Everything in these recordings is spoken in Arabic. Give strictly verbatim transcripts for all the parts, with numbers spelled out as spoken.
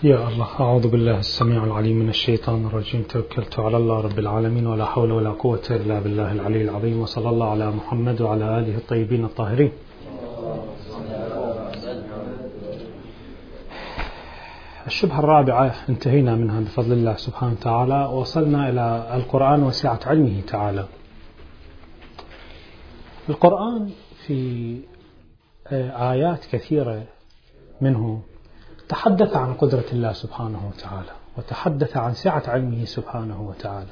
يا الله، أعوذ بالله السميع العليم من الشيطان الرجيم. توكلت على الله رب العالمين ولا حول ولا قوة إلا بالله العلي العظيم، وصلى الله على محمد وعلى آله الطيبين الطاهرين. الشبهة الرابعة انتهينا منها بفضل الله سبحانه وتعالى، وصلنا إلى القرآن وسعة علمه تعالى. القرآن في آيات كثيرة منه تحدث عن قدرة الله سبحانه وتعالى، وتحدث عن سعة علمه سبحانه وتعالى.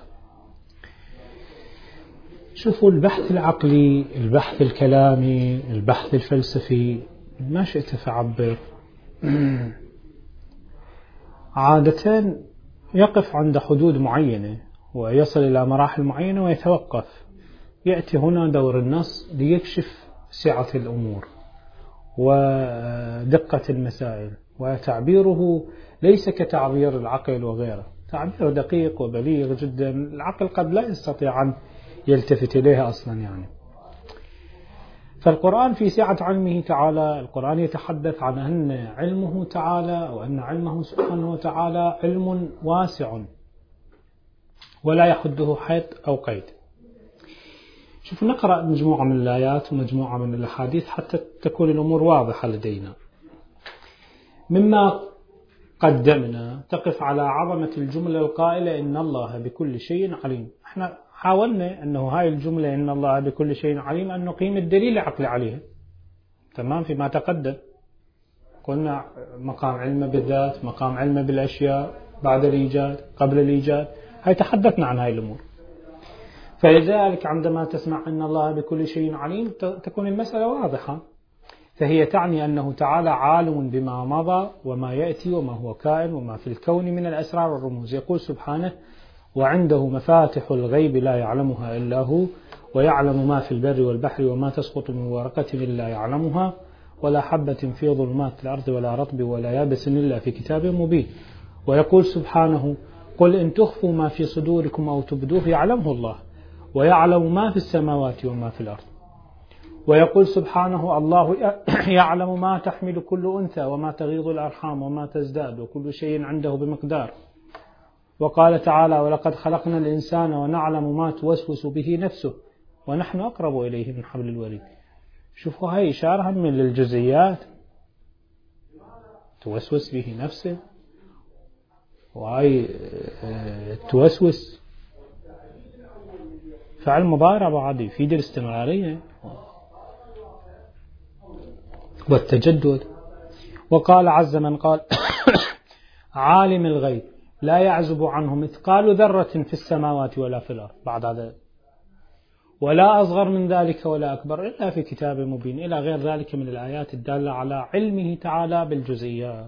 شوفوا البحث العقلي، البحث الكلامي، البحث الفلسفي، ما شئت فعبر، عادة يقف عند حدود معينة ويصل إلى مراحل معينة ويتوقف. يأتي هنا دور النص ليكشف سعة الأمور ودقة المسائل، وتعبيره ليس كتعبير العقل وغيره، تعبير دقيق وبليغ جدا، العقل قد لا يستطيع أن يلتفت إليها أصلا يعني. فالقرآن في سعة علمه تعالى، القرآن يتحدث عن أن علمه تعالى أو أن علمه سبحانه وتعالى علم واسع ولا يحده حد أو قيد. شوفوا نقرأ مجموعة من الآيات ومجموعة من الأحاديث حتى تكون الأمور واضحة لدينا. مما قدمنا تقف على عظمة الجملة القائلة إن الله بكل شيء عليم. احنا حاولنا أنه هاي الجملة إن الله بكل شيء عليم أن نقيم الدليل العقلي عليها، تمام؟ فيما تقدم قلنا مقام علم بالذات، مقام علم بالأشياء بعد الإيجاد قبل الإيجاد، هاي تحدثنا عن هاي الأمور. فلذلك عندما تسمع أن الله بكل شيء عليم تكون المسألة واضحة، فهي تعني أنه تعالى عالم بما مضى وما يأتي وما هو كائن وما في الكون من الأسرار والرموز. يقول سبحانه: وعنده مفاتح الغيب لا يعلمها إلا هو ويعلم ما في البر والبحر وما تسقط من ورقة إلا يعلمها ولا حبة في ظلمات الأرض ولا رطب ولا يابس إلا في كتاب مبين. ويقول سبحانه: قل إن تخفوا ما في صدوركم أو تبدوه يعلمه الله ويعلم ما في السماوات وما في الأرض. ويقول سبحانه: الله يعلم ما تحمل كل أنثى وما تغيض الأرحام وما تزداد وكل شيء عنده بمقدار. وقال تعالى: ولقد خلقنا الإنسان ونعلم ما توسوس به نفسه ونحن أقرب إليه من حبل الوريد. شوفوا هاي إشارة من للجزئيات، توسوس به نفسه، وهاي توسوس فعل مضارع بعد يفيد الاستمرارية والتجدد. وقال عز من قال: عالم الغيب لا يعزب عنه مثقال ذرة في السماوات ولا في الأرض بعد هذا، ولا أصغر من ذلك ولا أكبر إلا في كتاب مبين، إلى غير ذلك من الآيات الدالة على علمه تعالى بالجزئيات.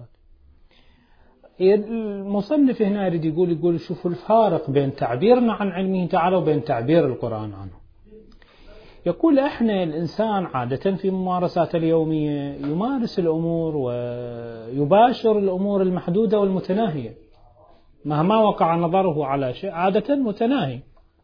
المصنف هنا يريد يقول يقول شوفوا الفارق بين تعبيرنا عن علمه تعالى وبين تعبير القرآن عنه. يقول احنا الإنسان عادة في ممارساته اليومية يمارس الأمور ويباشر الأمور المحدودة والمتناهية، مهما وقع نظره على شيء عادة متناهي.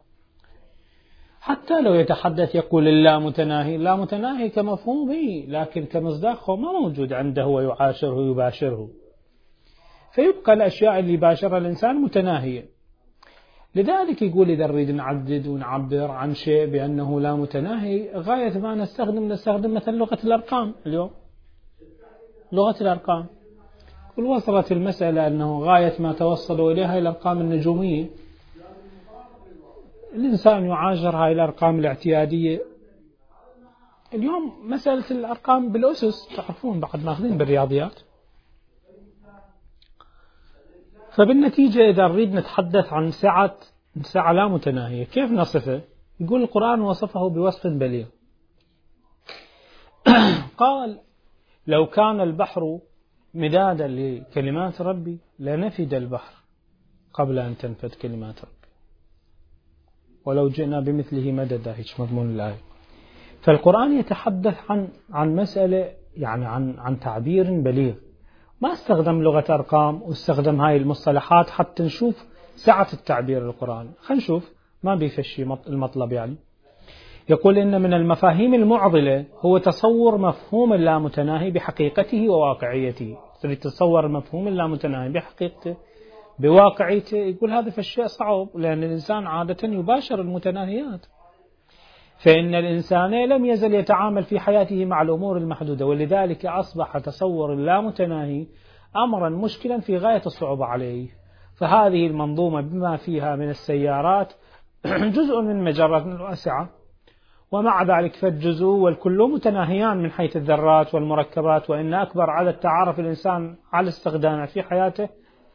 حتى لو يتحدث يقول اللا متناهي، لا متناهي كمفهومه، لكن كمصداقه ما موجود عنده ويعاشره ويباشره، فيبقى الأشياء اللي باشرها الإنسان متناهية. لذلك يقول إذا نريد نعدد ونعبر عن شيء بأنه لا متناهي، غاية ما نستخدم نستخدم مثل لغة الأرقام. اليوم لغة الأرقام كل وصلت المسألة أنه غاية ما توصلوا إليها الأرقام النجومية، الإنسان يعاشر هاي الأرقام الاعتيادية. اليوم مسألة الأرقام بالأسس تعرفون بعد ماخذين بالرياضيات. فبالنتيجة إذا نريد نتحدث عن سعة سعة لا متناهية كيف نصفه؟ يقول القرآن وصفه بوصف بليغ. قال: لو كان البحر مدادا لكلمات ربي لنفد البحر قبل أن تنفد كلمات ربي ولو جئنا بمثله مددا. هيك مضمون الآية. فالقرآن يتحدث عن عن مسألة يعني عن عن تعبير بليغ، ما استخدم لغة أرقام واستخدم هاي المصطلحات حتى نشوف سعة التعبير القرآن. خلينا نشوف ما بيفشي المطلب يعني. يقول إن من المفاهيم المعضلة هو تصور مفهوم اللامتناهي بحقيقته وواقعيته. تريد تتصور المفهوم اللامتناهي بحقيقته بواقعيته، يقول هذا فالشيء صعب، لأن الإنسان عادة يباشر المتناهيات، فإن الإنسان لم يزل يتعامل في حياته مع الأمور المحدودة، ولذلك أصبح تصور اللامتناهي أمرا مشكلا في غاية الصعوبة عليه. فهذه المنظومة بما فيها من السيارات جزء من مجرات واسعة، ومع ذلك فالجزء والكل متناهيان من حيث الذرات والمركبات، وإن أكبر عدد تعرف الإنسان على استخدامه في حياته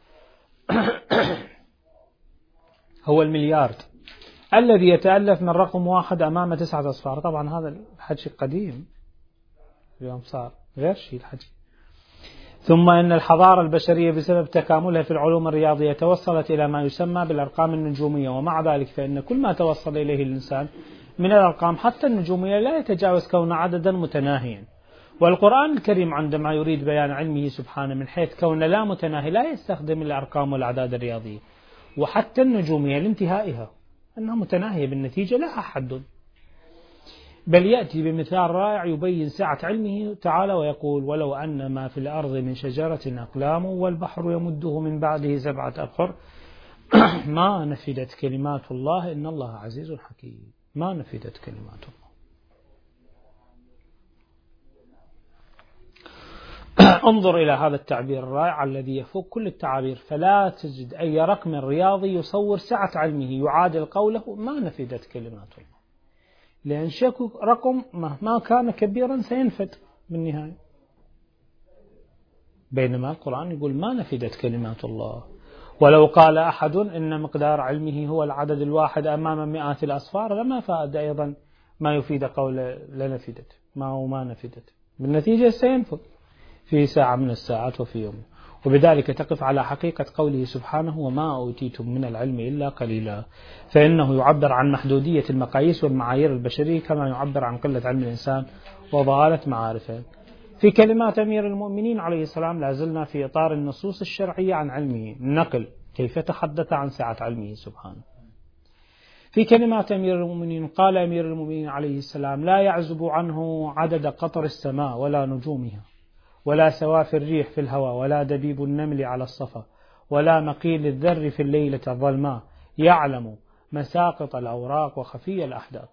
هو المليارد الذي يتألف من رقم واحد أمام تسعة أصفار. طبعا هذا الحكي قديم، اليوم صار غير شيء الحكي. ثم إن الحضارة البشرية بسبب تكاملها في العلوم الرياضية توصلت إلى ما يسمى بالأرقام النجومية، ومع ذلك فإن كل ما توصل إليه الإنسان من الأرقام حتى النجومية لا يتجاوز كون عددا متناهيا. والقرآن الكريم عندما يريد بيان علمه سبحانه من حيث كون لا متناهي لا يستخدم الأرقام والأعداد الرياضية، وحتى النجومية لانتهائها أنها متناهية بالنتيجة لها حد، بل يأتي بمثال رائع يبين سعة علمه تعالى ويقول: ولو أن ما في الأرض من شجرة أقلام والبحر يمده من بعده سبعة أبحر ما نفدت كلمات الله إن الله عزيز حكيم. ما نفدت كلمات الله. انظر إلى هذا التعبير الرائع الذي يفوق كل التعابير، فلا تجد أي رقم رياضي يصور سعة علمه يعادل قوله ما نفدت كلمات الله، لأن شكو رقم مهما كان كبيرا سينفد بالنهاية، بينما القرآن يقول ما نفدت كلمات الله. ولو قال أحد إن مقدار علمه هو العدد الواحد أمام مئات الأصفار لما فاد أيضا ما يفيد قول لنفدت، ما هو ما نفدت، بالنتيجة سينفد في ساعة من الساعات وفي يوم. وبذلك تقف على حقيقة قوله سبحانه: وما أوتيتم من العلم إلا قليلا، فإنه يعبر عن محدودية المقاييس والمعايير البشرية كما يعبر عن قلة علم الإنسان وضالة معارفه. في كلمات أمير المؤمنين عليه السلام لا زلنا في إطار النصوص الشرعية عن علمه، النقل كيف تحدث عن سعة علمه سبحانه. في كلمات أمير المؤمنين قال أمير المؤمنين عليه السلام: لا يعزب عنه عدد قطر السماء ولا نجومها، ولا سوافي الريح في الهواء، ولا دبيب النمل على الصفا، ولا مقيل الذر في الليلة الظلماء، يعلم مساقط الأوراق وخفي الأحداق.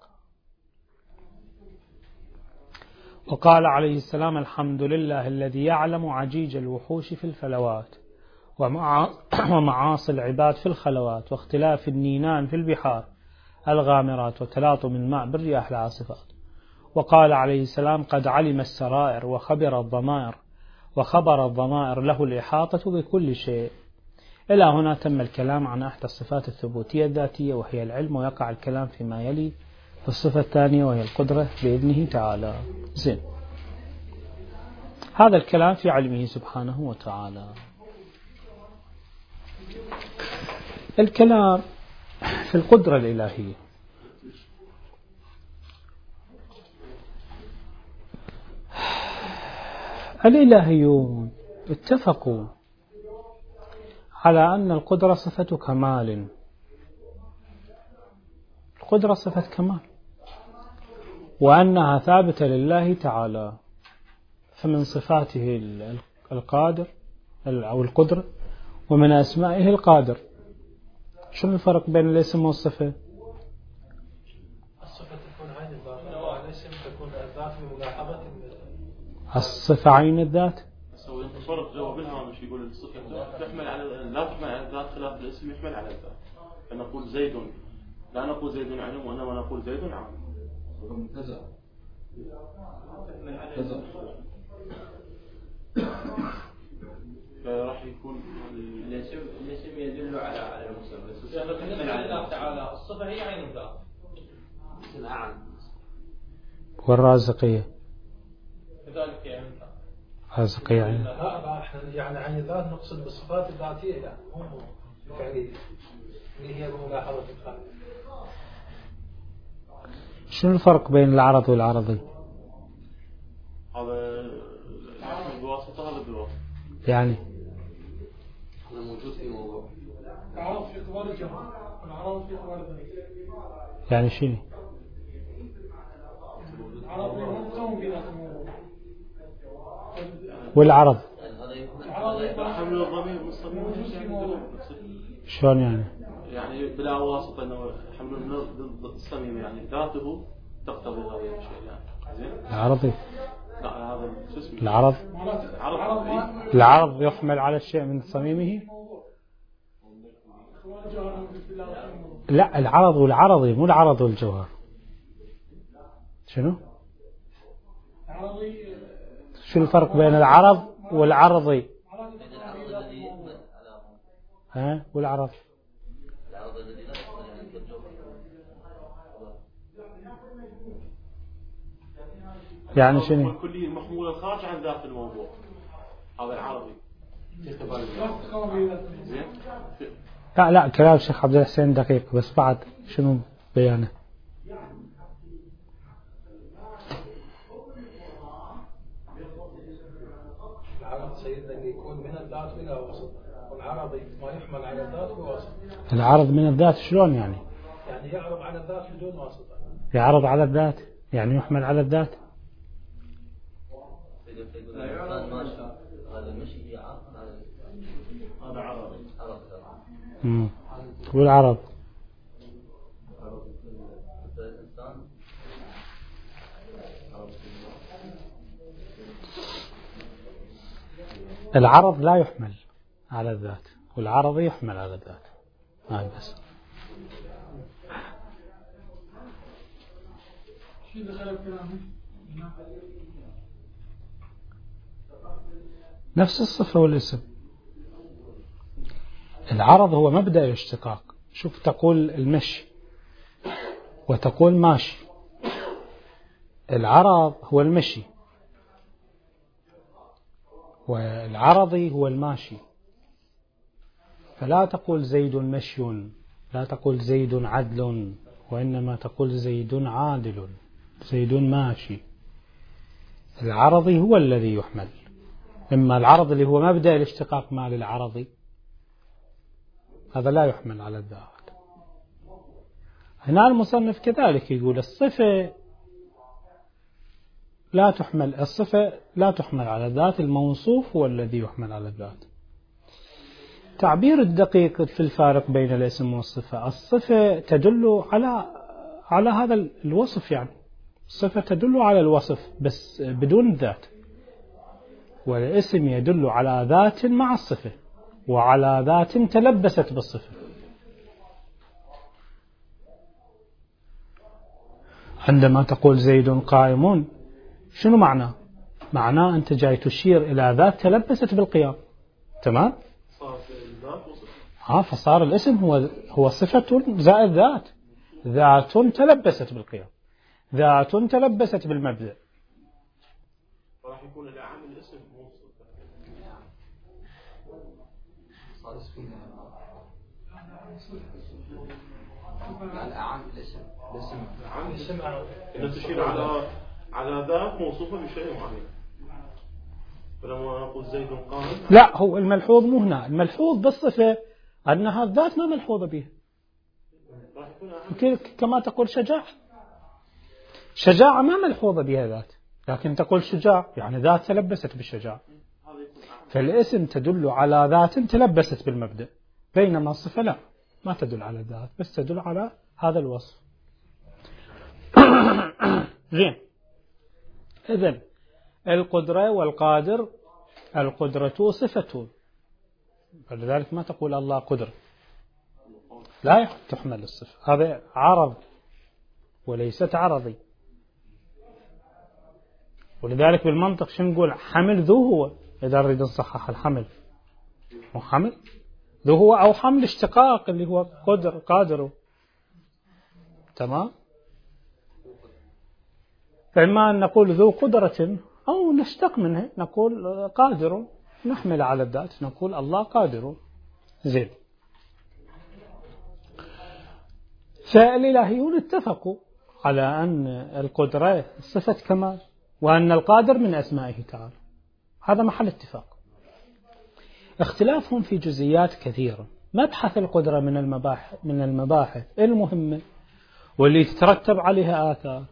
وقال عليه السلام: الحمد لله الذي يعلم عجيج الوحوش في الفلوات، ومعاصي العباد في الخلوات، واختلاف النينان في البحار الغامرات، وتلاطم الماء بالرياح العاصفات. وقال عليه السلام: قد علم السرائر وخبر الضمائر، وخبر الضمائر له الإحاطة بكل شيء. إلى هنا تم الكلام عن أحد الصفات الثبوتية الذاتية وهي العلم، ويقع الكلام فيما يلي في الصفة الثانية وهي القدرة بإذنه تعالى. زين، هذا الكلام في علمه سبحانه وتعالى. الكلام في القدرة الإلهية. الإلهيون اتفقوا على أن القدرة صفة كمال، القدرة صفة كمال، وأنها ثابتة لله تعالى، فمن صفاته القادر أو القدرة، ومن أسمائه القادر. شو الفرق بين الاسم والصفة؟ الصفة تكون عين الذات، والاسم تكون الذات بملاحظة الصفة عين الذات. سوي فرق جواب منها مش يقول الصفة تحمل على لا تحمل على الذات خلاف الاسم يحمل على الذات. فنقول زيد، لا نقول زيد علم، وإنما نقول زيد عالم. منتزع فراح يكون الاسم الاسم يدل على على المسمى. يعني بالنسبة لله تعالى الصفة هي عين الذات. اسم أعم. والرازقية كذلك يعني رازقية عين. لا احنا يعني عين الذات نقصد بالصفات الذاتية، لا مو الفعلية اللي هي بملاحظة الخالق. شنو الفرق بين العرض والعرضي؟ هذا الحكم بواسطة هذا بالواسطة. يعني هذا موجود في موضوع العرض في اعتبار الجمع والعرض في اعتبار الذات. يعني شنو؟ العرض يكون بلا موضوع. والعرض هذا يكون حمل الضمير مستميم يعني شلون يعني؟ يعني بلا واسطة انه حمل ضد الصميم يعني ذاته تقتضي هذا الشيء يعني زين. العرضي لا هذا شو اسمه العرض العرض العرض يحمل على الشيء من صميمه. لا العرض والعرضي مو العرض والجوهر. شنو؟ شو الفرق بين العرض والعرضي؟ ها والعرض يعني شنو؟ الكلي المحمول الخارج عن ذات الموضوع هذا العربي. زين. لا لا كلام الشيخ عبد الحسين دقيق بس بعد شنو بيانه؟ العرض سيدنا يكون من الذات إلى وسط والعرضي ما يحمل على الذات بواسطة. العرض من الذات شلون يعني؟ يعني يعرض على الذات بدون واسطة. يعرض على الذات يعني يحمل على الذات. هذا عربي. امم والعرض العرض لا يحمل على الذات والعرض يحمل على الذات. هاي بس. نفس الصفة والاسم. العرض هو مبدأ الاشتقاق. شوف تقول المشي وتقول ماشي. العرض هو المشي والعرضي هو الماشي. فلا تقول زيد مشي لا تقول زيد عدل وإنما تقول زيد عادل زيد ماشي. العرضي هو الذي يحمل. إما العرض اللي هو مبدأ الاشتقاق مال العرضي هذا لا يحمل على الذات. هنا المصنف كذلك يقول الصفة لا تحمل الصفة لا تحمل على الذات الموصوف هو الذي يحمل على الذات. تعبير الدقيق في الفارق بين الاسم والصفة. الصفة تدل على على هذا الوصف يعني الصفة تدل على الوصف بس بدون الذات والاسم يدل على ذات مع الصفة وعلى ذات تلبست بالصفة. عندما تقول زيد قائم شنو معناه؟ معناه أنت جاي تشير إلى ذات تلبست بالقيام. تمام؟ ها فصار الاسم هو هو صفة زائد ذات. ذات تلبست بالقيام ذات تلبست بالمبدأ. راح يكون الأعم الاسم مو الأعم الاسم الاسم الأعم الاسم إنه تشير على على ذات موصوفة بشيء معين. فلما نقول زيد قائم لا هو الملحوظ مو هنا. الملحوظ بالصفة أنها الذات ما ملحوظة بها كما تقول شجاع. شجاعة ما ملحوظة بها ذات لكن تقول شجاع يعني ذات تلبست بالشجاع. فالاسم تدل على ذات تلبست بالمبدأ بينما الصفة لا ما تدل على الذات بس تدل على هذا الوصف. زين. إذن القدرة والقادر القدرة صفة فلذلك ما تقول الله قدر لا تحمل الصفة. هذا عرض وليست عرضي. ولذلك بالمنطق شو نقول حمل ذو هو إذا نريد نصحح الحمل مو حمل ذو هو أو حمل اشتقاق اللي هو قدر قادر. تمام. فإما أن نقول ذو قدرة أو نشتق منه نقول قادر نحمل على الذات نقول الله قادر. زين. فالإلهيون اتفقوا على أن القدرة صفة كمال وأن القادر من أسمائه تعالى. هذا محل اتفاق. اختلافهم في جزئيات كثيرة. مبحث القدرة من المباحث من المباحث المهمة واللي تترتب عليها آثار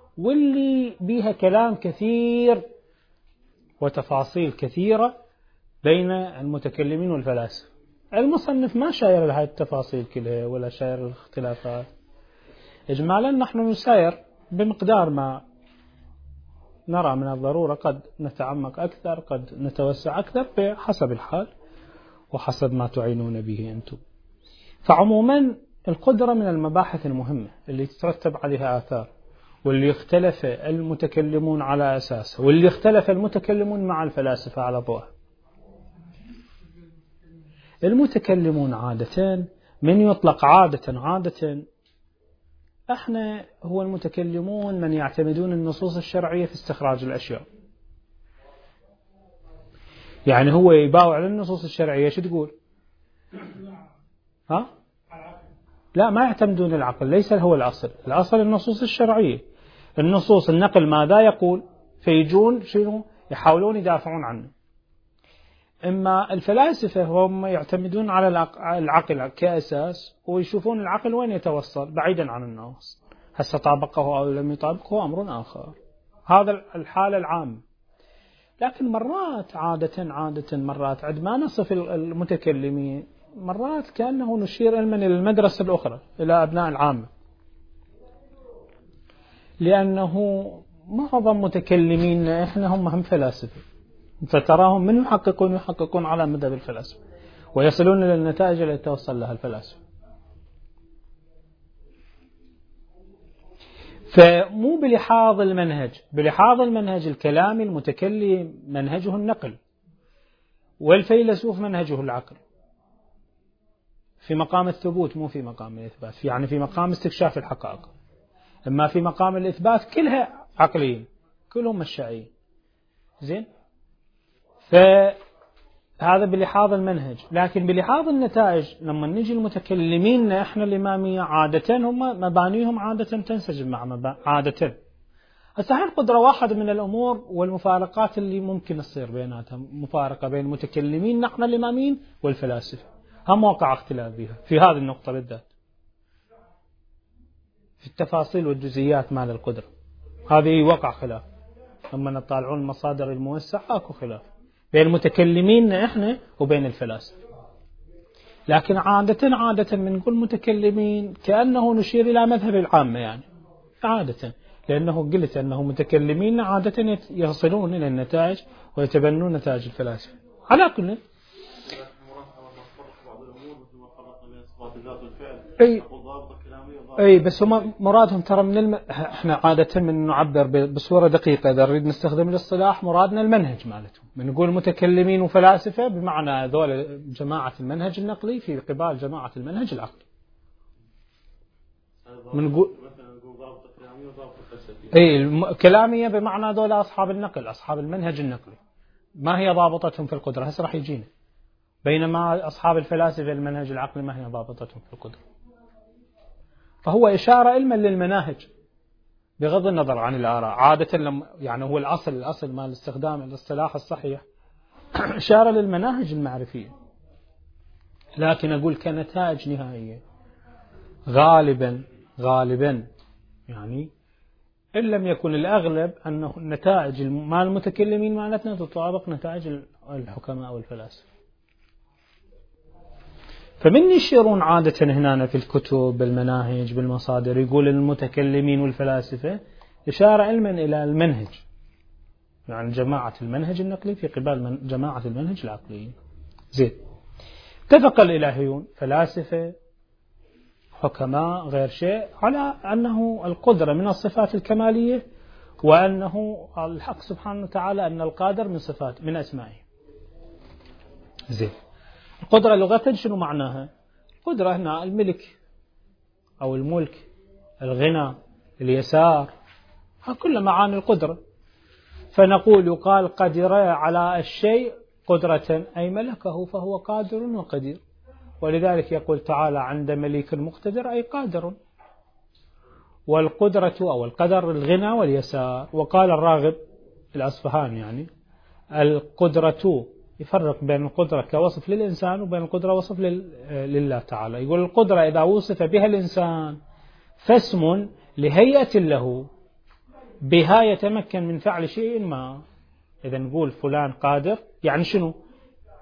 واللي بيها كلام كثير وتفاصيل كثيرة بين المتكلمين والفلاسفة. المصنف ما شاير لهذه التفاصيل كلها ولا شاير الاختلافات. إجمالا نحن نساير بمقدار ما نرى من الضرورة، قد نتعمق أكثر قد نتوسع أكثر بحسب الحال وحسب ما تعينون به أنتم. فعموما القدرة من المباحث المهمة اللي تترتب عليها آثار، واللي اختلف المتكلمون على أساسه، واللي اختلف المتكلمون مع الفلاسفة على ضوءه. المتكلمون عادة من يطلق عادة عادة احنا هو المتكلمون من يعتمدون النصوص الشرعية في استخراج الأشياء. يعني هو يباوع على النصوص الشرعية شو تقول؟ ها؟ لا، ما يعتمدون العقل، ليس هو الأصل. الأصل النصوص الشرعية، النصوص النقل ماذا يقول، فيجون شنو يحاولون يدافعون عنه. إما الفلاسفة هم يعتمدون على العقل كأساس ويشوفون العقل وين يتوصل بعيدا عن النص، هسه طابقه أو لم يطابقه أمر آخر. هذا الحالة العامة. لكن مرات عادة عادة مرات عندما نصف المتكلمين مرات كأنه نشير علما إلى المدرسة الأخرى، إلى أبناء العامة، لأنه معظم متكلمين إحنا هم هم فلاسفة، فتراهم من يحققون يحققون على مذهب الفلاسفة ويصلون إلى النتائج التي توصل لها الفلاسفة. فمو بلحاظ المنهج، بلحاظ المنهج الكلامي المتكلم منهجه النقل، والفيلسوف منهجه العقل، في مقام الثبوت مو في مقام الإثبات، يعني في مقام استكشاف الحقائق. أما في مقام الإثبات كلها عقليين، كلهم مشاعين. زين، فهذا بلحاظ المنهج. لكن بلحاظ النتائج لما نجي المتكلمين احنا الإمامية عادة هم مبانيهم عادة تنسجم مع مبا... عادة هسه القدرة واحد من الأمور والمفارقات اللي ممكن تصير بيناتها، مفارقة بين المتكلمين نحن الإماميين والفلاسفة، هم واقع اختلاف بها في هذه النقطة بالذات، في التفاصيل والجزئيات مال القدرة. هذه وقع خلاف. لما نطالعون المصادر الموسعة اكو خلاف بين المتكلمين احنا وبين الفلاسفة. لكن عادة عادة بنقول متكلمين كأنه نشير إلى مذهب العامة، يعني عادة، لأنه قلت أنه متكلمين عادة يصلون إلى النتائج ويتبنون نتائج الفلاسفة. على كل أي أي بس هم مرادهم ترى من الم... احنا عادة من نعبر بصورة دقيقة، إذا نريد نستخدم الاصطلاح مرادنا المنهج مالتهم. بنقول متكلمين وفلاسفة بمعنى هذول جماعة المنهج النقلي في قبال جماعة المنهج العقلي. بنقول اي الم... كلامية بمعنى هذول أصحاب النقل، أصحاب المنهج النقلي. ما هي ضابطتهم في القدرة؟ هسه راح يجينا. بينما أصحاب الفلاسفة المنهج العقلي ما هي ضابطتهم في القدرة. فهو إشارة علما للمناهج بغض النظر عن الآراء. عادة لما يعني هو الأصل الأصل مال استخدام الاصطلاح الصحيح إشارة للمناهج المعرفية. لكن أقول كنتائج نهائية غالبا غالبا يعني إن لم يكن الأغلب أنه النتائج مال المتكلمين مالتنا تطابق نتائج الحكماء والفلاسفة. فمن يشيرون عادة هنا في الكتب بالمناهج بالمصادر يقول المتكلمين والفلاسفة إشارة علما إلى المنهج، يعني جماعة المنهج النقلي في قبال جماعة المنهج العقلي. زين، اتفق الإلهيون فلاسفة حكماء غير شيء على أنه القدرة من الصفات الكمالية، وأنه الحق سبحانه وتعالى أن القادر من صفات من أسمائه. زين، القدرة لغة شنو معناها؟ القدرة هنا الملك أو الملك، الغنى، اليسار، كل معاني القدرة. فنقول يقال قدر على الشيء قدرة أي ملكه فهو قادر وقدير، ولذلك يقول تعالى عند مليك مقتدر أي قادر. والقدرة أو القدر الغنى واليسار. وقال الراغب الأصفهاني يعني القدرة يفرق بين القدرة كوصف للإنسان وبين القدرة وصف لله تعالى. يقول القدرة إذا وصف بها الإنسان فاسم لهيئة له بها يتمكن من فعل شيء ما. إذا نقول فلان قادر يعني شنو؟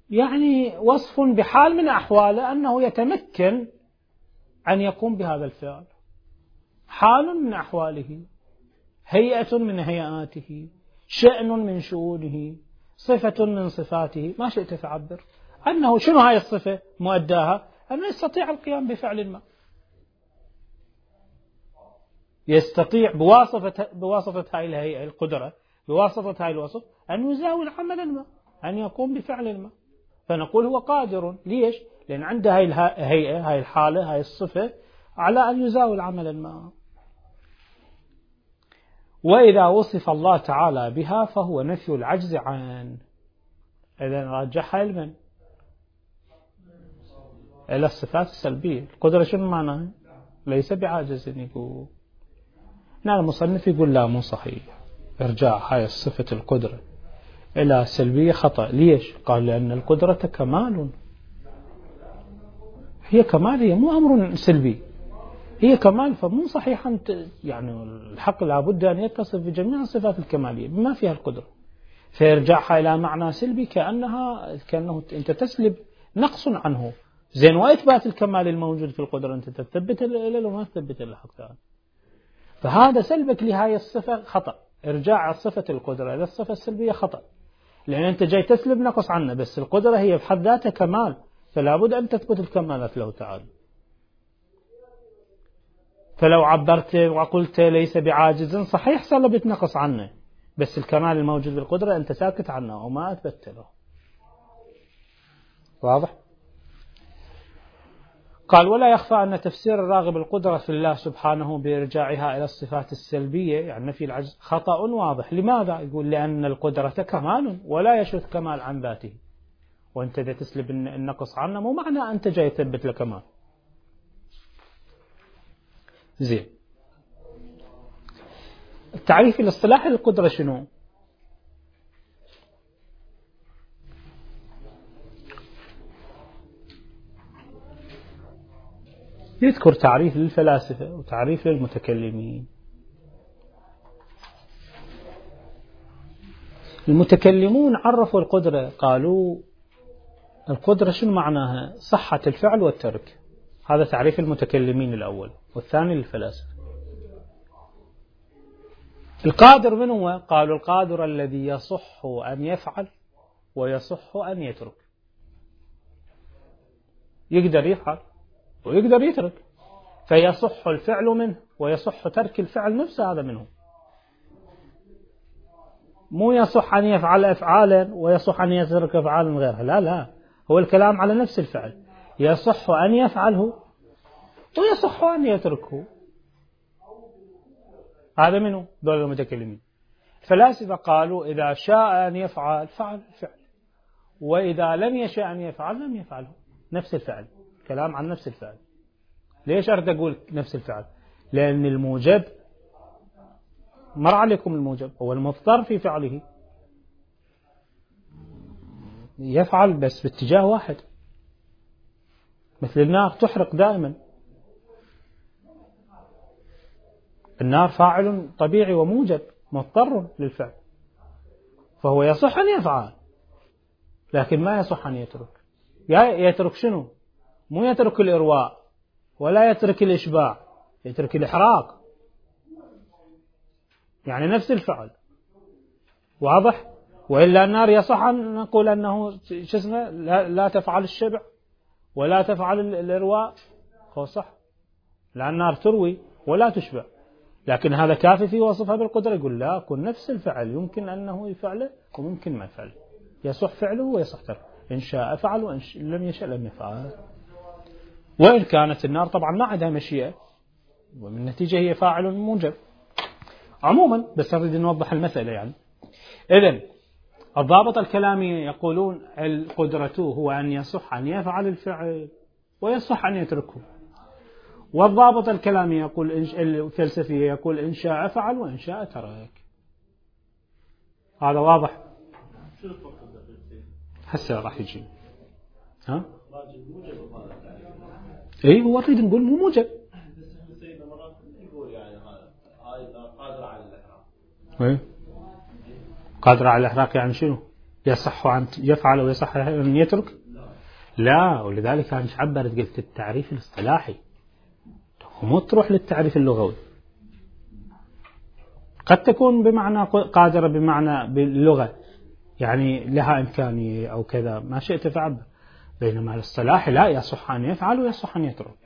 يعني وصف بحال من أحواله أنه يتمكن أن يقوم بهذا الفعل، حال من أحواله، هيئة من هيئاته، شأن من شؤونه، صفة من صفاته، ما شئت فعبر أنه شنو هاي الصفة مؤداها، أنه يستطيع القيام بفعل ما، يستطيع بواسطة بواسطة هاي الهيئة القدرة، بواسطة هاي الوصف أن يزاول عملا ما، أن يقوم بفعل ما، فنقول هو قادر. ليش؟ لأن عنده هاي الهيئة، هاي الحالة، هاي الصفة على أن يزاول عملا ما. وإذا وصف الله تعالى بها فهو نفي العجز عنه. إذن رجحها لمن؟ إلى الصفات السلبية. القدرة شنو معناها؟ ليس بعاجز. يقول هنا المصنف يقول لا، مو صحيح، ارجاع هاي الصفة القدرة إلى سلبية خطأ. ليش؟ قال لأن القدرة كمال، هي كمال، هي مو أمر سلبي، هي كمال، فمو صحيح أنت يعني الحق لابد أن يتصف بجميع الصفات الكمالية بما فيها القدرة، فيرجعها إلى معنى سلبي كأنها كأنه أنت تسلب نقص عنه. زين، وإثبات الكمال الموجود في القدرة أنت تثبت له وما تثبت له حق ثاني، فهذا سلبك لهاي الصفة خطأ. ارجاع الصفة القدرة إلى الصفة السلبية خطأ، لأن أنت جاي تسلب نقص عنه، بس القدرة هي بحد ذاتها كمال، فلا بد أن تثبت الكمالات له تعالى. فلو عبرت وقلت ليس بعاجز، صحيح سلبت نقص عنه، بس الكمال الموجود بالقدرة أنت ساكت عنه وما أثبت له. واضح؟ قال ولا يخفى أن تفسير الراغب القدرة في الله سبحانه بإرجاعها إلى الصفات السلبية يعني نفي العجز خطأ واضح. لماذا؟ يقول لأن القدرة كمال ولا يشذ كمال عن ذاته، وأنت إذا تسلب النقص عنه مو معنى أنت جاي تثبت له كمال. زين، التعريف الاصطلاحي للقدرة شنو؟ يذكر تعريف للفلاسفة وتعريف للمتكلمين. المتكلمون عرفوا القدرة، قالوا القدرة شنو معناها؟ صحة الفعل والترك، هذا تعريف المتكلمين الأول، والثاني للفلاسفة. القادر من هو؟ قالوا القادر الذي يصح أن يفعل ويصح أن يترك، يقدر يفعل ويقدر يترك، فيصح الفعل منه ويصح ترك الفعل نفسه، هذا منه. مو يصح أن يفعل أفعالا ويصح أن يترك أفعالا غيرها، لا لا، هو الكلام على نفس الفعل، يصح أن يفعله ويصح أن يتركه، هذا منه دول المتكلمين. الفلاسفة قالوا إذا شاء أن يفعل فعل الفعل، وإذا لم يشاء أن يفعل لم يفعله، نفس الفعل، كلام عن نفس الفعل. ليش أريد أقول نفس الفعل؟ لأن الموجب مر عليكم، الموجب هو المضطر في فعله، يفعل بس باتجاه واحد، مثل النار تحرق دائما، النار فاعل طبيعي وموجب مضطر للفعل، فهو يصح أن يفعل لكن ما يصح أن يترك. يترك شنو؟ مو يترك الإرواء ولا يترك الإشباع، يترك الإحراق، يعني نفس الفعل. واضح؟ وإلا النار يصح أن نقول أنه شسمه لا, لا تفعل الشبع ولا تفعل الإرواء، هو صح، لأن النار تروي ولا تشبع، لكن هذا كافي في وصفها بالقدرة. يقول لا، كن نفس الفعل يمكن أنه يفعله وممكن ما يفعله، يصح فعله ويصح تركه، إن شاء فعل وإن لم يشاء لم يفعل. وإن كانت النار طبعا ما عندها مشيئة، ومن النتيجة هي فاعل موجب. عموما بس نريد نوضح المسألة يعني. إذن الضابط الكلامي يقولون القدرة هو أن يصح أن يفعل الفعل ويصح أن يتركه، والضابط الكلامي يقول الفلسفي يقول إن شاء فعل وإن شاء ترك. هذا واضح؟ هسه راح يجي ها؟ اي هو نريد نقول مو موجب، اي قادر على الإحراق يعني شنو؟ يصح أن يفعل ويصح أن يترك؟ لا، ولذلك أنا عبرت قلت التعريف الاصطلاحي، مو تروح للتعريف اللغوي. قد تكون بمعنى قادرة بمعنى باللغة يعني لها إمكانية أو كذا ما شئت فعبر، بينما الاصطلاحي لا، يصح أن يفعل ويصح أن يترك.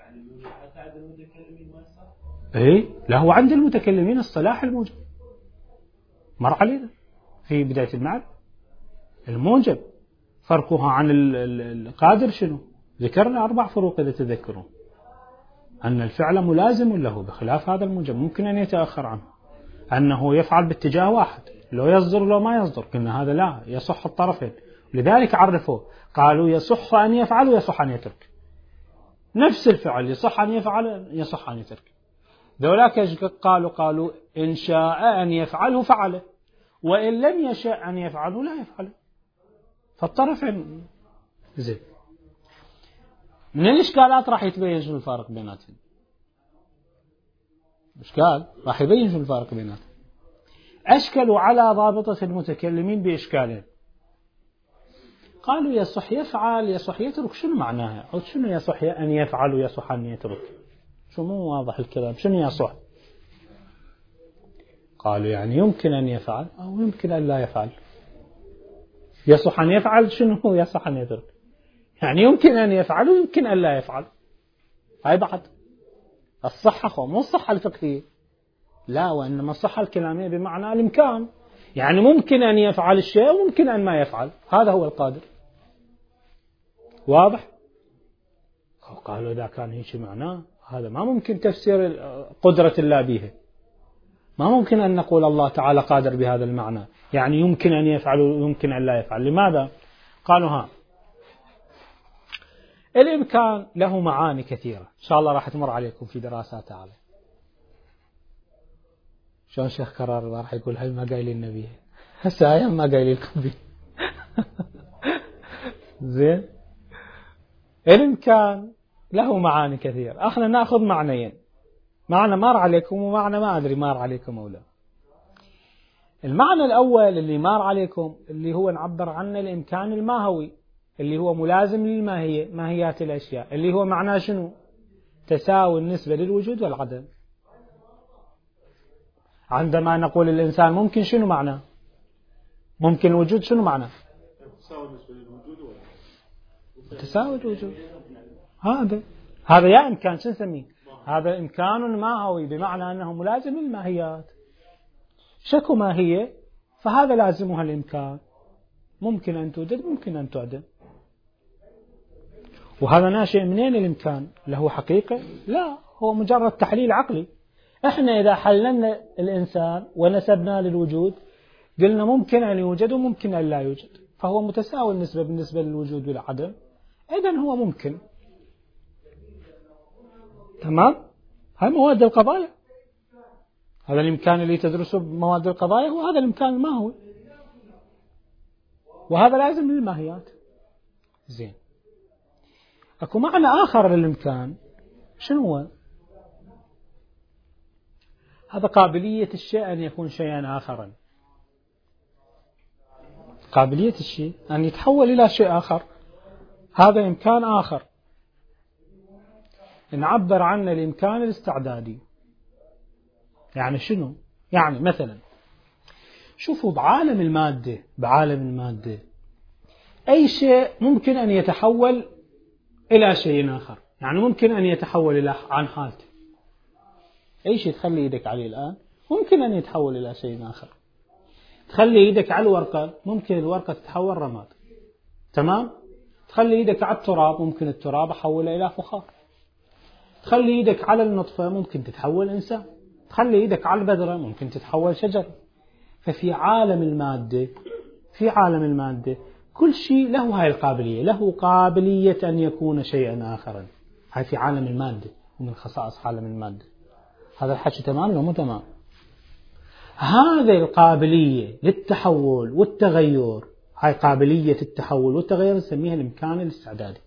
إيه لا، هو عند المتكلمين الصلاح الموجب مر علينا في بداية المعرفة. الموجب فرقها عن القادر شنو؟ ذكرنا أربع فروق إذا تذكرون، أن الفعل ملازم له بخلاف هذا الموجب ممكن أن يتأخر عنه، أنه يفعل باتجاه واحد لو يصدر لو ما يصدر، قلنا هذا لا، يصح الطرفين، لذلك عرفوه قالوا يصح أن يفعل ويصح أن يترك. نفس الفعل يصح أن يفعل يصح أن يترك. ذولاك قالوا قالوا إن شاء أن يفعله فعله، وإن لم يشاء أن يفعله لا يفعله. فالطرفين زين. من الإشكالات راح يتبين شو الفارق بيناتهم. إشكال راح يبين شو الفارق بيناتهم. أشكلوا على ضابطة المتكلمين بإشكالين. قالوا يصح يفعل يصح يترك، شنو معناها؟ أو شنو يصح أن يفعل ويصح أن يترك؟ شو مو واضح الكلام، شنو يصح؟ قالوا يعني يمكن أن يفعل أو يمكن أن لا يفعل. يصح أن يفعل شنو هو يصح أن يترك؟ يعني يمكن أن يفعل ويمكن أن لا يفعل. هاي بعد الصحة مو الصحة الفقهية، لا، وإنما الصحة الكلامية بمعنى الإمكان، يعني ممكن أن يفعل الشيء وممكن أن ما يفعل، هذا هو القادر. واضح؟ قالوا إذا كان هيك معناه هذا ما ممكن تفسير قدرة الله به، ما ممكن أن نقول الله تعالى قادر بهذا المعنى، يعني يمكن أن يفعل ويمكن أن لا يفعل. لماذا؟ قالوا ها الإمكان له معاني كثيرة إن شاء الله راح تمر عليكم في دراسات عليه. شلون شيخ قرار راح يقول هاي ما قايل النبي هسه هاي ما قايل لكم به. زين. الإمكان له معاني كثيرة، احنا ناخذ معنيين، معنى مار عليكم ومعنى ما أدري مار عليكم أو لا. المعنى الأول اللي مار عليكم اللي هو نعبر عنه الإمكان الماهوي، اللي هو ملازم للماهية، ماهيات الأشياء، اللي هو معناه شنو؟ تساوي النسبة للوجود والعدم. عندما نقول الإنسان ممكن شنو معناه؟ ممكن الوجود شنو معناه؟ تساوي النسبة للوجود ولا تساوي الوجود. هذا هذا يا إمكان شو نسميه؟ هذا إمكان ماهوي بمعنى أنه ملازم للماهيات. شكو ماهية فهذا لازمها الإمكان، ممكن أن توجد ممكن أن تعدم. وهذا ناشئ منين الإمكان؟ له حقيقة؟ لا، هو مجرد تحليل عقلي. احنا إذا حللنا الإنسان ونسبنا للوجود قلنا ممكن أن يوجد وممكن أن لا يوجد، فهو متساوي النسبة بالنسبة للوجود والعدم، إذن هو ممكن. تمام؟ هاي مواد القضايا، هذا الإمكان اللي تدرسه بمواد القضايا هو هذا الإمكان الماهوي، وهذا لازم للماهيات. زين. أكو معنى آخر للإمكان، شنو هو؟ هذا قابلية الشيء أن يكون شيئا آخرا. قابلية الشيء أن يتحول إلى شيء آخر، هذا إمكان آخر. نعبر عنه الإمكان الاستعدادي. يعني شنو؟ يعني مثلا شوفوا بعالم المادة، بعالم المادة أي شيء ممكن أن يتحول إلى شيء آخر، يعني ممكن أن يتحول إلى عن حالته. أي شيء تخلي يدك عليه الآن ممكن أن يتحول إلى شيء آخر. تخلي يدك على الورقة ممكن الورقة تتحول رماد. تمام؟ تخلي يدك على التراب ممكن التراب أحوله إلى فخار. تخلي يدك على النطفة ممكن تتحول إنسان. تخلي يدك على البذرة ممكن تتحول شجرة. ففي عالم المادة في عالم المادة كل شيء له هاي القابلية، له قابلية أن يكون شيئا آخرا. هاي في عالم المادة ومن خصائص عالم المادة. هذا الحكي تمام ولا مو تمام؟ هذه القابلية للتحول والتغير، هاي قابلية التحول والتغير نسميها الإمكان الاستعدادي.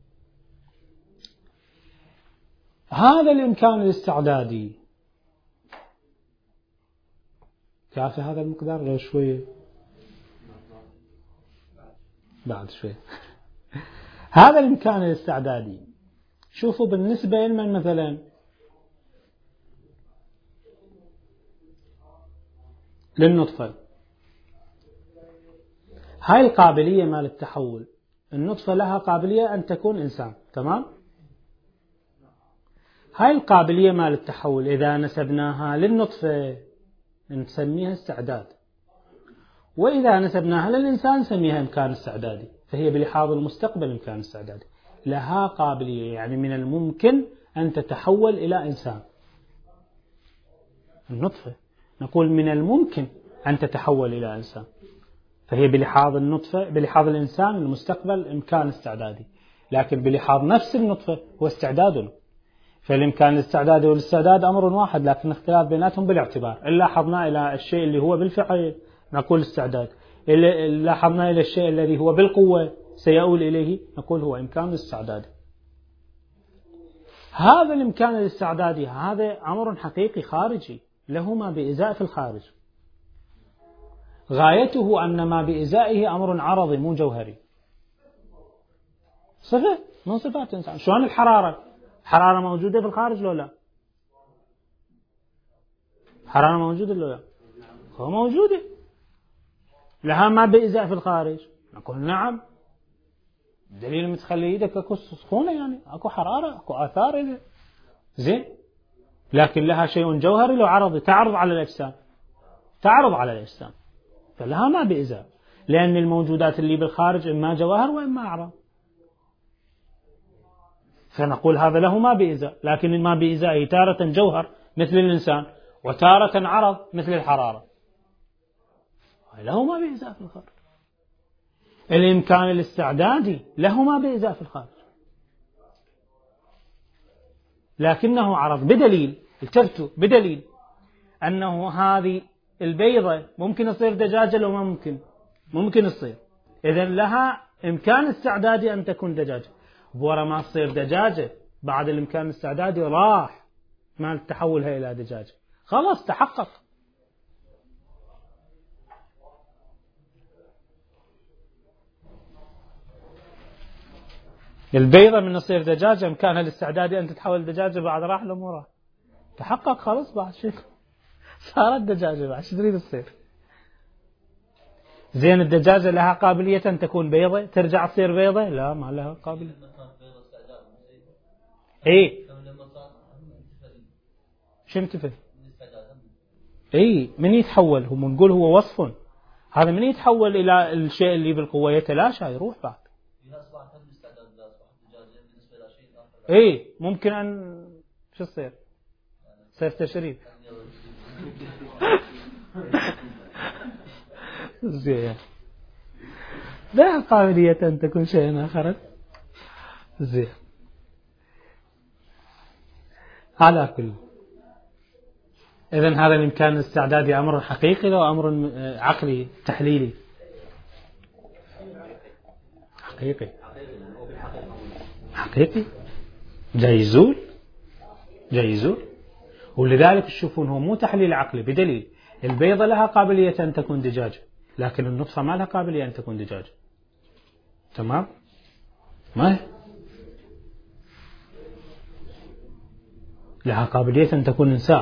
هذا الإمكان الاستعدادي كافي هذا المقدار لو شوية؟ بعد شوي. هذا الإمكان الاستعدادي شوفوا بالنسبة لمن مثلا للنطفة، هاي القابلية مال التحول، النطفة لها قابلية أن تكون إنسان، تمام؟ هاي القابلية مال التحول إذا نسبناها للنطفة نسميها استعداد، وإذا نسبناها للإنسان نسميها إمكان استعدادي، فهي بلحاظ المستقبل إمكان استعدادي، لها قابلية، يعني من الممكن أن تتحول إلى إنسان. النطفة نقول من الممكن أن تتحول إلى إنسان، فهي بلحاظ النطفة بلحاظ الإنسان المستقبل إمكان استعدادي، لكن بلحاظ نفس النطفة هو استعداد. فالإمكان الاستعدادي والاستعداد أمر واحد، لكن اختلاف بيناتهم بالاعتبار. إن لاحظنا إلى الشيء اللي هو بالفعل نقول استعداد، إن لاحظنا إلى الشيء الذي هو بالقوة سيؤول إليه نقول هو إمكان الاستعدادي. هذا الإمكان الاستعدادي هذا أمر حقيقي خارجي له ما بإزاء في الخارج، غايته أن ما بإزائه أمر عرضي مو جوهري، صفة من صفات الإنسان. شلون الحرارة؟ حرارة موجودة في الخارج لو لا؟ حرارة موجودة لو لا؟ هو موجودة، لها ما بإزاء في الخارج نقول نعم، دليل متخلي ايدك اكو سخونة، يعني اكو حرارة، اكو آثار إذا زين، لكن لها شيء جوهري لو عرضي، تعرض على الأجسام، تعرض على الأجسام، فلها ما بإزاء، لأن الموجودات اللي بالخارج إما جواهر وإما أعراض، فنقول هذا له ما بإزاء، لكن ما بإزائه تارة جوهر مثل الإنسان وتارة عرض مثل الحرارة، له ما بإزاء في الخارج. الإمكان الاستعدادي له ما بإزاء في الخارج، لكنه عرض، بدليل التفتوا بدليل أنه هذه البيضة ممكن تصير دجاجة لو ما ممكن ممكن تصير، إذن لها إمكان استعدادي أن تكون دجاجة، بورا ما تصير دجاجة بعد الإمكان الاستعدادي راح ما تحولها إلى دجاجة، خلاص تحقق. البيضة من تصير دجاجة إمكانها الاستعدادي أن تتحول دجاجة بعد راح الأمور تحقق، خلاص بعد شيء صارت دجاجة، بعد شو تريد تصير؟ زين الدجاجة لها قابلية أن تكون بيضة ترجع تصير بيضة؟ لا، ما لها قابلية. إيه شو انتفه؟ إيه من يتحول، هم نقول هو وصف، هذا من يتحول إلى الشيء اللي بالقوة يتلاشى يروح بعد. إيه ممكن أن شو تصير؟ تصير تشريف. زين لا قابلية أن تكون شيئا آخر. زين على كل، إذن هذا الإمكان الاستعدادي أمر حقيقي أو أمر عقلي تحليلي؟ حقيقي حقيقي جاي يزول جاي يزول، ولذلك تشوفون هو مو تحليل عقلي، بدليل البيضة لها قابلية أن تكون دجاجة، لكن النطفة ما لها قابلية أن تكون دجاجة، تمام؟ ما لها قابلية أن تكون إنسان.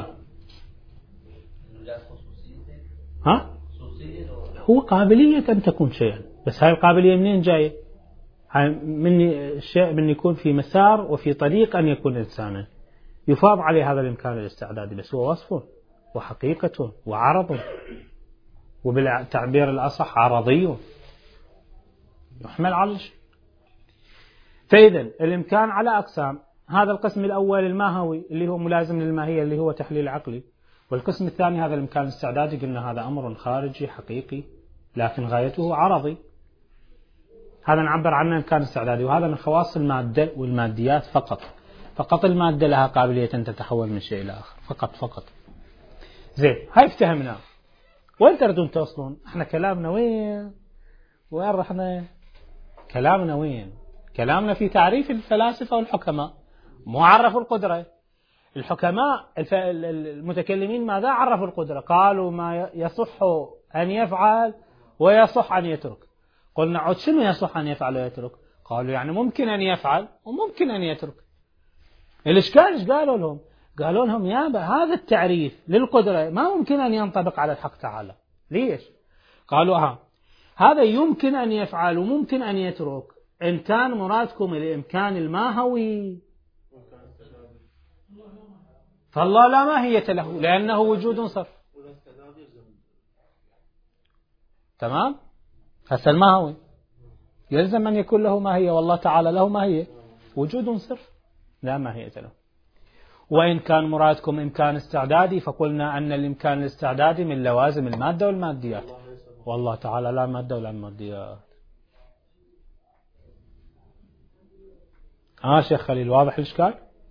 ها؟ هو قابلية أن تكون شيئا، بس هاي القابلية منين جاية؟ من الشيء من يكون في مسار وفي طريق أن يكون إنسانا، يفاض عليه هذا الإمكان الاستعدادي، بس هو وصف وحقيقة وعرض، وبالتعبير الأصح عرضي يحمل على الشيء. فإذا الإمكان على أقسام، هذا القسم الأول الماهوي اللي هو ملازم للماهية اللي هو تحليل عقلي، والقسم الثاني هذا الإمكان الاستعدادي قلنا هذا أمر خارجي حقيقي لكن غايته عرضي، هذا نعبر عنه إمكان استعدادي، وهذا من خواص المادة والماديات فقط، فقط المادة لها قابلية أن تتحول من شيء إلى آخر فقط فقط. زين هاي افتهمنا، وين تردون توصلون؟ احنا كلامنا وين؟ وين رحنا؟ كلامنا وين؟ كلامنا في تعريف الفلاسفة والحكماء، مو عرفوا القدرة. الحكماء المتكلمين ماذا عرفوا القدرة؟ قالوا ما يصح أن يفعل ويصح أن يترك، قلنا عود شنو يصح أن يفعل ويترك؟ قالوا يعني ممكن أن يفعل وممكن أن يترك. الإشكال إيش قالوا لهم؟ قالوا لهم يابا هذا التعريف للقدرة ما ممكن أن ينطبق على الحق تعالى. ليش؟ قالوا ها هذا يمكن أن يفعل وممكن أن يترك إن كان مرادكم الإمكان الماهوي، فالله لا ماهية له لأنه وجود صرف. تمام؟ هسه الماهوي يلزم أن يكون له ماهية، والله تعالى له ماهية وجود صرف لا ماهية له. وإن كان مرادكم إمكان استعدادي فقلنا أن الإمكان الاستعدادي من لوازم المادة والماديات، والله تعالى لا مادة ولا ماديات. ها شيخ خليل واضح الإشكال؟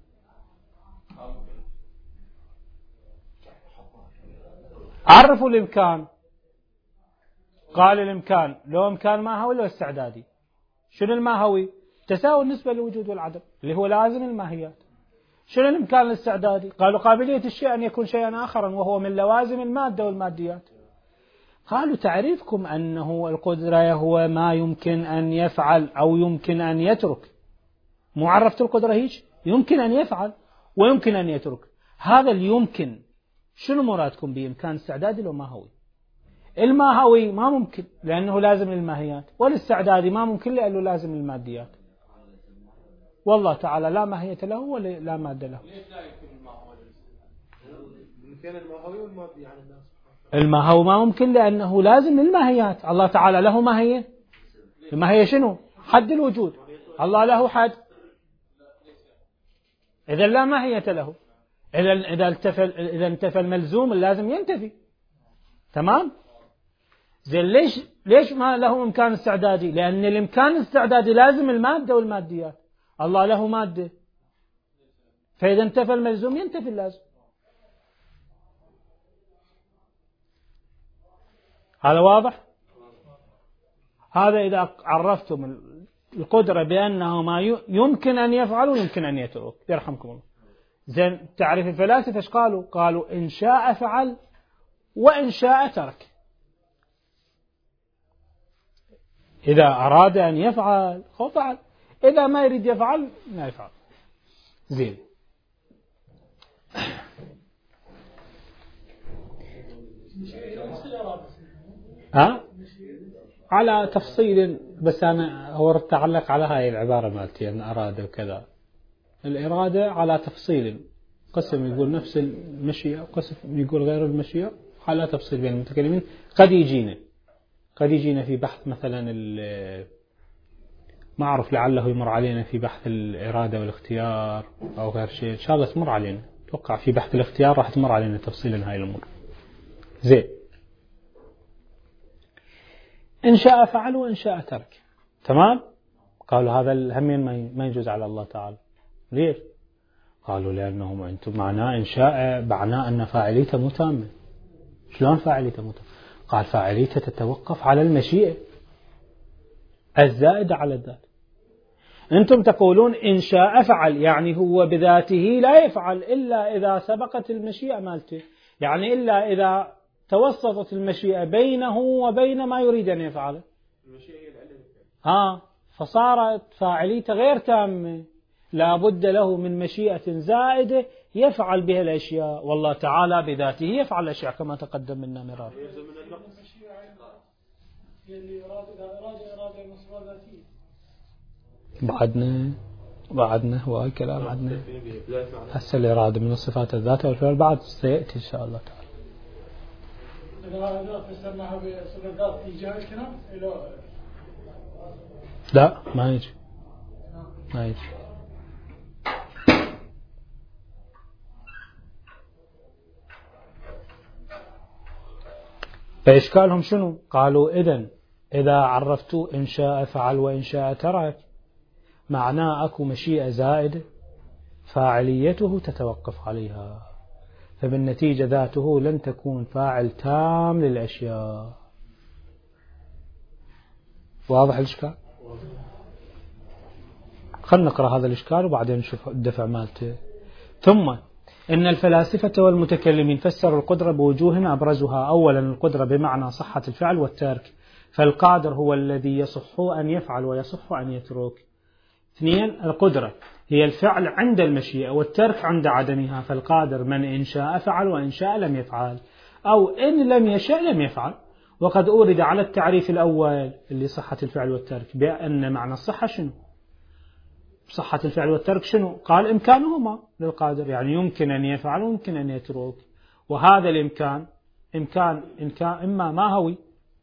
عرفوا الإمكان. قال الإمكان لو إمكان ماهوي لو استعدادي. شنو الماهوي؟ تساوي النسبة للوجود والعدم اللي هو لازم الماهيات. شنو الإمكان الاستعدادي؟ قالوا قابلية الشيء أن يكون شيئا آخرا وهو من لوازم المادة والماديات. قالوا تعريفكم أنه القدرة هو ما يمكن أن يفعل أو يمكن أن يترك. مو عرفت القدرة هيك؟ يمكن أن يفعل ويمكن أن يترك. هذا اليمكن شنو مرادكم بإمكان استعدادي لو ماهوي؟ الماهوي ما ممكن لأنه لازم للماهيات، والاستعدادي ما ممكن لأنه لازم للماديات. والله تعالى لا ماهية له ولا لا مادة له. ليش لا يكون الماهوي؟ يمكن الماهوي والمادي يعني الناس. الماهوي ما ممكن لأنه لازم للماهيات. الله تعالى له ماهية. الماهية شنو؟ حد الوجود. الله له حد. إذا لا ماهية له. إذا إذا انتفى إذا انتفى الملزوم لازم ينتفي. تمام؟ زين ليش ليش ما له إمكان استعدادي؟ لأن الإمكان الاستعدادي لازم المادة والماديات. الله له مادة، فإذا انتفى الملزوم ينتفي اللازم. هذا واضح؟ هذا إذا عرفتم القدرة بأنه ما يمكن أن يفعل ويمكن أن يترك. يرحمكم الله. زين تعرف الفلاسفة ايش قالوا؟ قالوا إن شاء فعل وإن شاء ترك. إذا أراد أن يفعل هو فعل، إذا ما يريد يفعل ما يفعل. زين ها على تفصيل، بس أنا هو تعلق على هاي العبارة مالتي أن أراد وكذا. الإرادة على تفصيل، قسم يقول نفس المشيئة وقسم يقول غير المشيئة، على تفصيل بين المتكلمين. قد يجينا قد يجينا في بحث مثلا ما أعرف لعله يمر علينا في بحث الإرادة والاختيار أو غير شيء، إن شاء الله تمر علينا. أتوقع في بحث الاختيار راح تمر علينا تفصيلا هاي الأمور. زين إن شاء فعل وإن شاء ترك. تمام؟ قالوا هذا الهمين ما يجوز على الله تعالى. ليش؟ قالوا لأنهم أنتم معناه إن شاء معناه أن فاعليته مو تامة. شلون فاعليته مو تامة؟ قال فاعليته تتوقف على المشيئة الزائدة على الذات. أنتم تقولون إن شاء فعل، يعني هو بذاته لا يفعل إلا إذا سبقت المشيئة مالته، يعني إلا إذا توسطت المشيئة بينه وبين ما يريد أن يفعله. ها فصارت فاعليته غير تامة، لا بد له من مشيئة زائدة يفعل بها الأشياء، والله تعالى بذاته يفعل الأشياء كما تقدم منا مرارا. بعدنا بعدنا هو كلام بعدنا. هسه الإرادة من الصفات الذات والفعل بعد سيأتي إن شاء الله تعالى. لا ما يجي ما يجي. فإشكالهم شنو؟ قالوا إذن إذا عرفتوا إن شاء فعل وإن شاء ترك معناه أكو مشيئة زائدة فاعليته تتوقف عليها، فبالنتيجة ذاته لن تكون فاعل تام للأشياء. واضح الإشكال؟ خلنا نقرأ هذا الإشكال وبعدين نشوف الدفع مالته. ثم إن الفلاسفة والمتكلمين فسروا القدرة بوجوه أبرزها. أولا القدرة بمعنى صحة الفعل والترك، فالقادر هو الذي يصح أن يفعل ويصح أن يترك. اثنين، القدرة هي الفعل عند المشيئة والترك عند عدمها، فالقادر من إن شاء فعل وإن شاء لم يفعل، أو إن لم يشاء لم يفعل. وقد أورد على التعريف الأول اللي صحة الفعل والترك بأن معنى الصحة شنو؟ صحة الفعل والترك شنو؟ قال إمكانهما للقادر، يعني يمكن أن يفعل ويمكن أن يترك. وهذا الإمكان إمكان إمكان إما ماهوي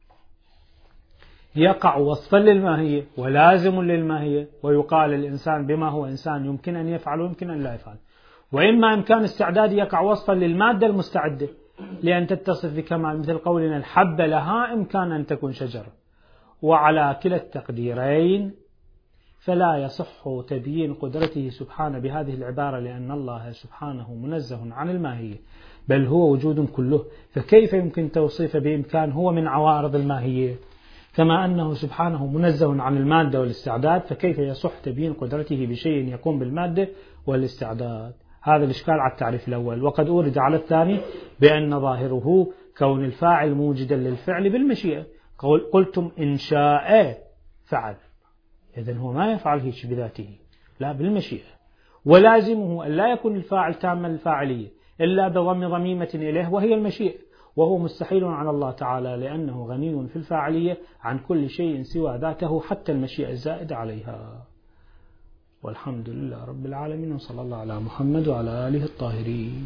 يقع وصفا للماهية ولازم للماهية، ويقال الإنسان بما هو إنسان يمكن أن يفعل ويمكن أن لا يفعل. وإما إمكان استعداد يقع وصفا للمادة المستعدة لأن تتصف بكمال، مثل قولنا الحبة لها إمكان أن تكون شجرة. وعلى كلا التقديرين فلا يصح تبيين قدرته سبحانه بهذه العبارة، لأن الله سبحانه منزه عن الماهية بل هو وجود كله، فكيف يمكن توصيفه بإمكان هو من عوارض الماهية؟ كما أنه سبحانه منزه عن المادة والاستعداد، فكيف يصح تبيين قدرته بشيء يقوم بالمادة والاستعداد؟ هذا الإشكال على التعريف الأول. وقد أورد على الثاني بأن ظاهره كون الفاعل موجدا للفعل بالمشيئة، قلتم إن شاء فعل، إذن هو ما يفعل هيك بذاته، لا بالمشيئة. ولازمه أن لا يكون الفاعل تاما الفاعلية إلا بضم ضميمة إليه وهي المشيئة، وهو مستحيل على الله تعالى لأنه غني في الفاعلية عن كل شيء سوى ذاته حتى المشيئة الزائدة عليها. والحمد لله رب العالمين، وصلى الله على محمد وعلى آله الطاهرين.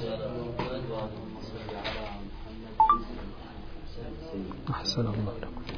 أحسن الله لكم.